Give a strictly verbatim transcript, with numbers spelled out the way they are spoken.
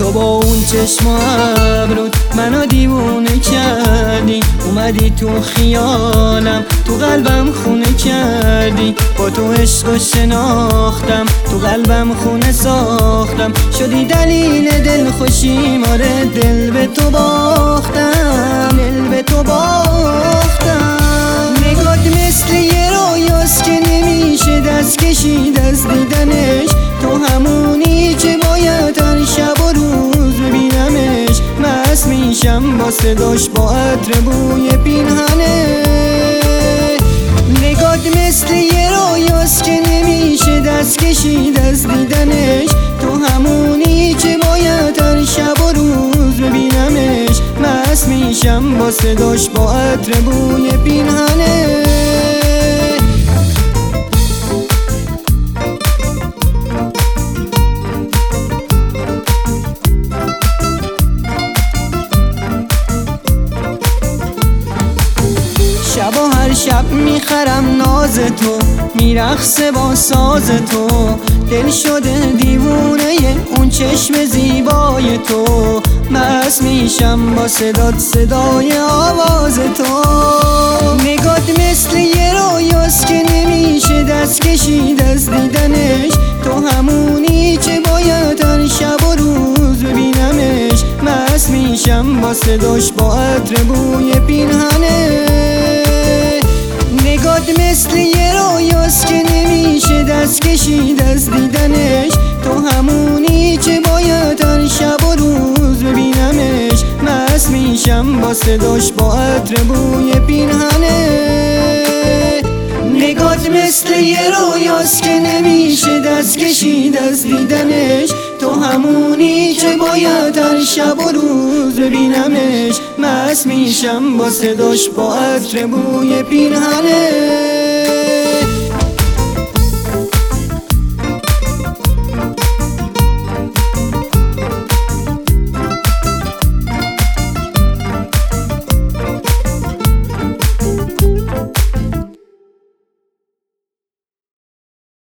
تو با اون چشم و ابرود منو دیوونه کردی، اومدی تو خیالم تو قلبم خونه کردی. با تو عشق و شناختم تو قلبم خونه ساختم، شدی دلیل دل خوشی ماره دل به تو باختم، دل به تو باختم. نگات مثل یه رویاست که نمیشه دست کشید از دیدنش، تو همونی که باید هر شب و روز ببینمش. مست میشم با صداش با عطر بوی پیرهنه. نگات مثل یه رویاست که نمیشه دست کشید از دیدنش، تو همونی که باید هر شب و روز ببینمش. مست میشم با صداش با عطر بوی پیرهنه. شب و هر شب میخرم ناز تو، میرقصه با ساز تو. دل شده دیوونه اون چشم زیبای تو، مست میشم با صدات صدای آواز تو. نگات مثل یه رویاست که نمیشه دست کشید از دیدنش، تو همونی که باید هر شب و روز ببینمش. مست میشم با صداش با عطر بوی پیرهنه. نگات مثل یه رویاست که نمیشه دست کشید از دیدنش، تو همونی که باید هر شب و روز ببینمش. مست میشم با صداش با عطر بوی پیرهنه. نگات مثل یه رویاست که نمیشه دست کشید از دیدنش، تو همونی که باید هر شب و روز ببینمش. مست میشم با صداش با عطر بوی پیرهنه.